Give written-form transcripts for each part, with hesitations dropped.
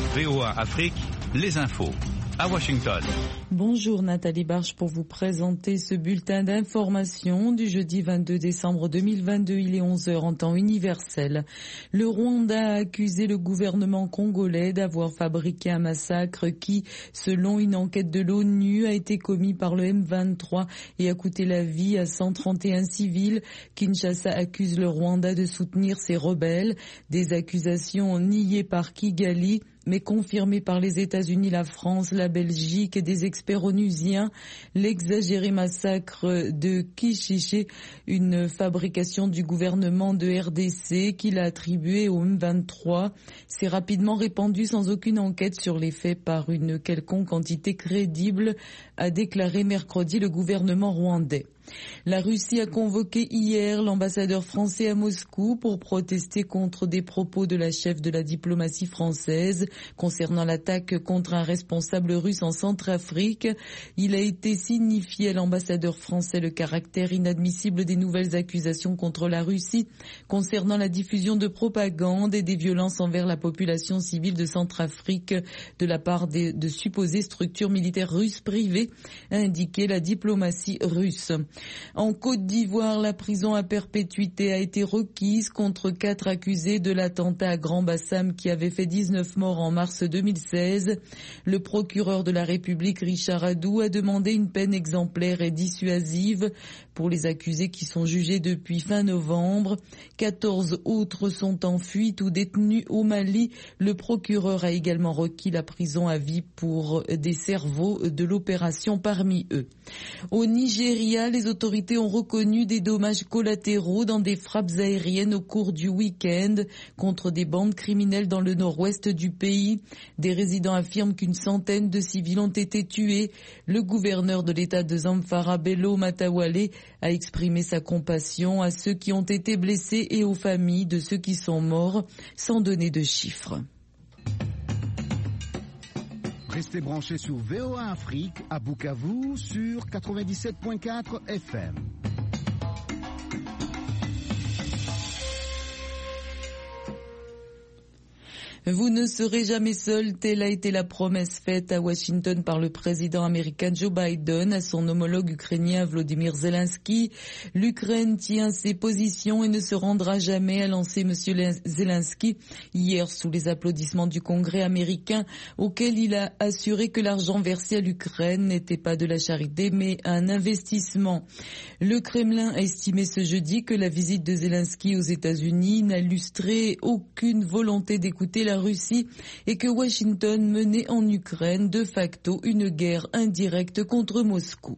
VOA Afrique, les infos. À Washington. Bonjour Nathalie Barche pour vous présenter ce bulletin d'information du jeudi 22 décembre 2022. Il est 11h en temps universel. Le Rwanda a accusé le gouvernement congolais d'avoir fabriqué un massacre qui, selon une enquête de l'ONU, a été commis par le M23 et a coûté la vie à 131 civils. Kinshasa accuse le Rwanda de soutenir ces rebelles. Des accusations niées par Kigali, mais confirmé par les États-Unis, la France, la Belgique et des experts onusiens. L'exagéré massacre de Kishiché, une fabrication du gouvernement de RDC qu'il a attribué au M23, s'est rapidement répandu sans aucune enquête sur les faits par une quelconque entité crédible, a déclaré mercredi le gouvernement rwandais. La Russie a convoqué hier l'ambassadeur français à Moscou pour protester contre des propos de la chef de la diplomatie française concernant l'attaque contre un responsable russe en Centrafrique. Il a été signifié à l'ambassadeur français le caractère inadmissible des nouvelles accusations contre la Russie concernant la diffusion de propagande et des violences envers la population civile de Centrafrique de la part de supposées structures militaires russes privées, a indiqué la diplomatie russe. En Côte d'Ivoire, la prison à perpétuité a été requise contre 4 accusés de l'attentat à Grand-Bassam qui avait fait 19 morts en mars 2016. Le procureur de la République, Richard Adou, a demandé une peine exemplaire et dissuasive pour les accusés qui sont jugés depuis fin novembre. 14 autres sont en fuite ou détenus au Mali. Le procureur a également requis la prison à vie pour des cerveaux de l'opération parmi eux. Au Nigeria, les autorités ont reconnu des dommages collatéraux dans des frappes aériennes au cours du week-end contre des bandes criminelles dans le nord-ouest du pays. Des résidents affirment qu'une centaine de civils ont été tués. Le gouverneur de l'État de Zamfara, Bello Matawale, a exprimé sa compassion à ceux qui ont été blessés et aux familles de ceux qui sont morts, sans donner de chiffres. Restez branchés sur VOA Afrique à Bukavu sur 97.4 FM. Vous ne serez jamais seul, telle a été la promesse faite à Washington par le président américain Joe Biden à son homologue ukrainien Volodymyr Zelensky. L'Ukraine tient ses positions et ne se rendra jamais, a lancé M. Zelensky hier sous les applaudissements du Congrès américain, auquel il a assuré que l'argent versé à l'Ukraine n'était pas de la charité mais un investissement. Le Kremlin a estimé ce jeudi que la visite de Zelensky aux États-Unis n'illustrait aucune volonté d'écouter la Russie et que Washington menait en Ukraine de facto une guerre indirecte contre Moscou.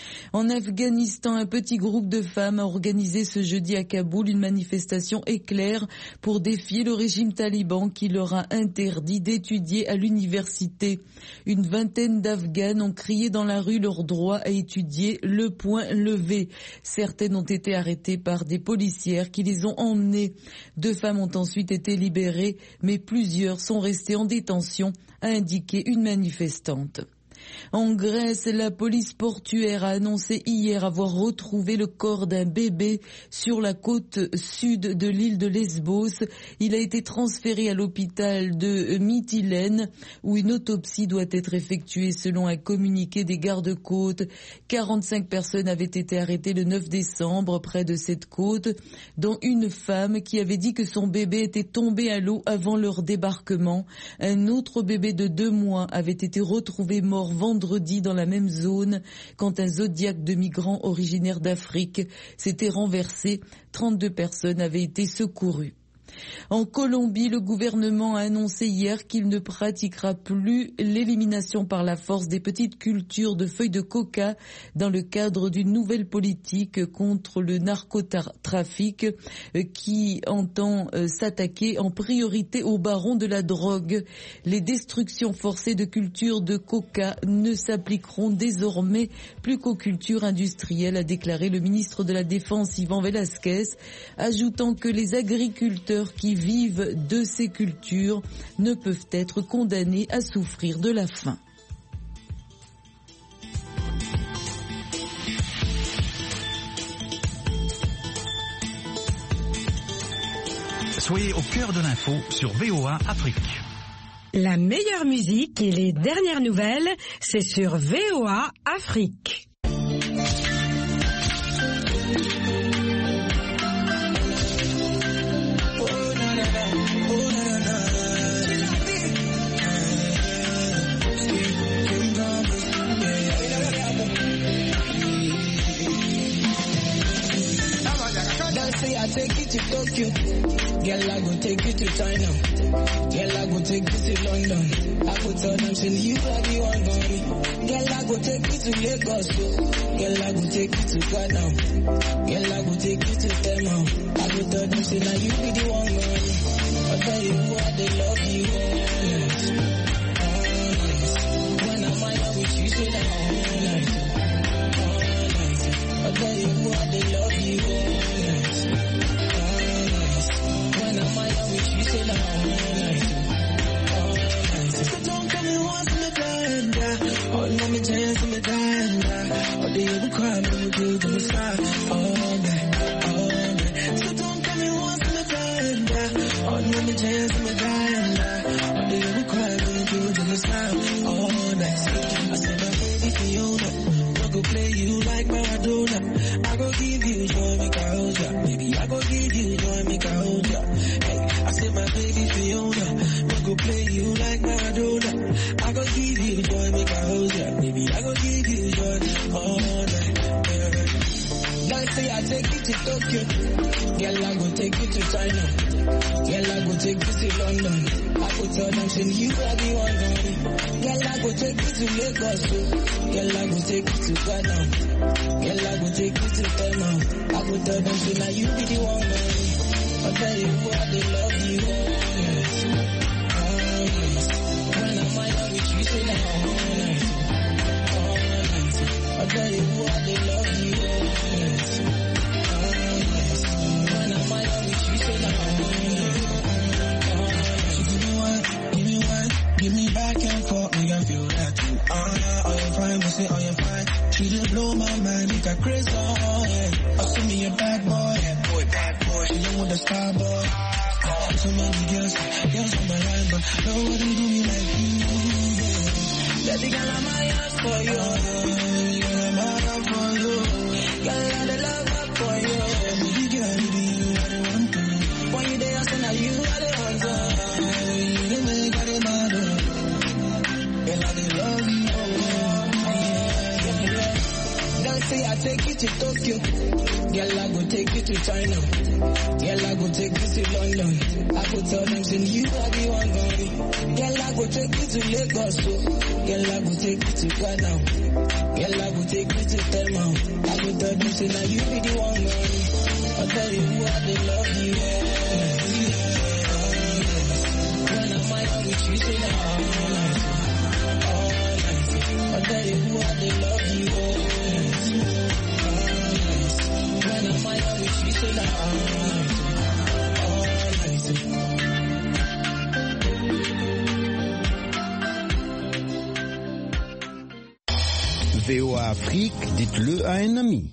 En Afghanistan, un petit groupe de femmes a organisé ce jeudi à Kaboul une manifestation éclair pour défier le régime taliban qui leur a interdit d'étudier à l'université. Une vingtaine d'Afghanes ont crié dans la rue leur droit à étudier le point levé. Certaines ont été arrêtées par des policières qui les ont emmenées. 2 femmes ont ensuite été libérées, mais plusieurs sont restées en détention, a indiqué une manifestante. En Grèce, la police portuaire a annoncé hier avoir retrouvé le corps d'un bébé sur la côte sud de l'île de Lesbos. Il a été transféré à l'hôpital de Mytilène où une autopsie doit être effectuée selon un communiqué des gardes-côtes. 45 personnes avaient été arrêtées le 9 décembre près de cette côte, dont une femme qui avait dit que son bébé était tombé à l'eau avant leur débarquement. Un autre bébé de 2 mois avait été retrouvé mort vendredi dans la même zone quand un zodiaque de migrants originaires d'Afrique s'était renversé. 32 personnes avaient été secourues. En Colombie, le gouvernement a annoncé hier qu'il ne pratiquera plus l'élimination par la force des petites cultures de feuilles de coca dans le cadre d'une nouvelle politique contre le narcotrafic qui entend s'attaquer en priorité aux barons de la drogue. Les destructions forcées de cultures de coca ne s'appliqueront désormais plus qu'aux cultures industrielles, a déclaré le ministre de la Défense Ivan Velasquez, ajoutant que les agriculteurs qui vivent de ces cultures ne peuvent être condamnés à souffrir de la faim. Soyez au cœur de l'info sur VOA Afrique. La meilleure musique et les dernières nouvelles, c'est sur VOA Afrique. I take you to Tokyo, girl I go take you to China, girl I go take you to London. I go tell them say you are the one for me. Girl I go take you to Lagos, girl I go take you to Ghana, girl I go take you to Tema. I go tell them say now you be the one for me. I tell you what they love you honest, honest. When I'm out with you say that honest, honest. I tell you what they love you honest. When I'm out with you, say that all night. So don't come and once in the blind. Oh, let me dance in the blind. Oh, they will cry when we do the side. All night, all night. So don't come and once in the blind. Oh, let me dance in the blind. Oh, they will cry when we do the side. All night. I said, my baby Fiona, I go play you like Maradona. I go give you joy, make I hold ya. Baby, I go give you joy, make I hold ya. I said my baby Fiona, I go play you like Maradona. I go give you joy, make I hold ya. Baby, I go give you joy all night. Don't say I take you to Tokyo, girl I go take you to China, girl I go take you to London. I go tell them say you are the one for me. Girl I go take you to Lagos, girl I go take you to Ghana, girl I go take you to Tema. I go tell them say now you be the one for me. I tell you what they love you honest, honest. When I'm out with you, say that honest, honest. I tell you what they love you honest, honest. When I'm out with you, say that honest, honest. So give me back and forth, me I feel that too. Oh you fine, we say oh you fine. She just blow my mind, make her crazy. I see me a bad boy, bad boy. She don't want the star boy. So many girls on my line, but nobody do me like you. Baby girl, I'm my ass for you. Girl, I'm out for you. Girl, I'm the love up for you. Baby girl, you are the one to. When you there, I say now you are the one to. You make me mad. Girl, I love you. Don't say I take you to Tokyo, girl I go take you to China, girl I go take you to London. I go tell them say you are the one for me. Girl I go take you to Lagos, girl I go take you to Ghana, girl I go take you to Tema. I go tell them say now you be the one for me. I tell you what they love you honest. When I'm out with you, say that all night, all night. I tell you what they love you honest, honest. When I'm out with you, say that all night, all night. VOA Afrique, dites-le à un ami.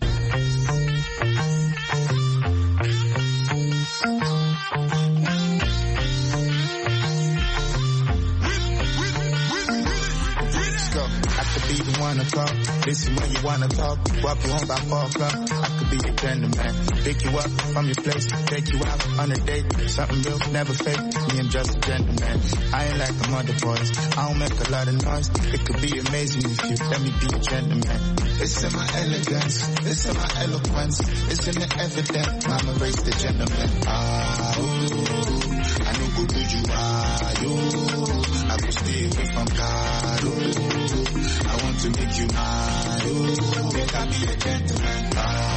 Be the one to talk, listen when you wanna talk, walk you home by 4 o'clock. I could be your gentleman, pick you up from your place, take you out on a date, something real, never fake. Me, I'm just a gentleman. I ain't like them other boys, I don't make a lot of noise. It could be amazing if you let me be a gentleman. It's in my elegance, it's in my eloquence, it's in the evidence. Mama raised the gentleman. I know who you are, you. I will stay away from God, I want to make you mine, make I be a gentleman,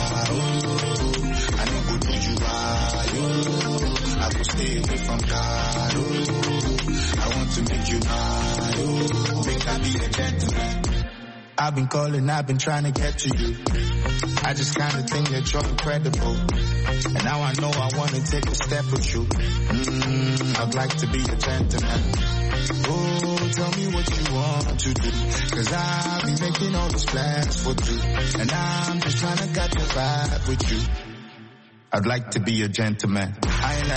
I know who you are, I will stay away from God, I want to make you mine, make I be a gentleman. I've been calling, I've been trying to get to you. I just kinda think that you're incredible. And now I know I wanna take a step with you. I'd like to be a gentleman. Oh, tell me what you want to do, 'cause I've been making all these plans for two, and I'm just trying to get the vibe with you. I'd like to be a gentleman. I ain't like